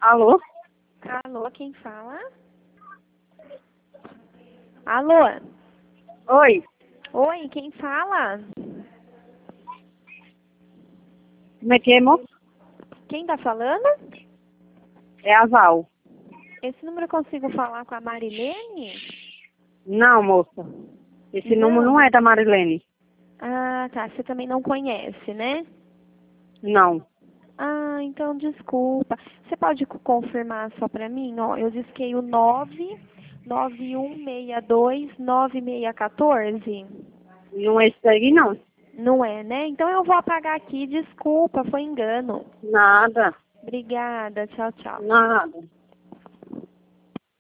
Alô? Alô, quem fala? Alô? Oi, Oi, quem fala? como é que é, moço? Quem tá falando? É a Val. Esse número eu consigo falar com a Marilene? Não, moça. Esse número Não. não é da Marilene. Ah, tá. Você também não conhece, né? Não. Ah, então desculpa. Você pode confirmar só pra mim? Ó, eu disquei o 991629614. Não é isso aí, não. Não é, né? Então eu vou apagar aqui. Desculpa, foi engano. Nada. Obrigada. Tchau, tchau. Nada.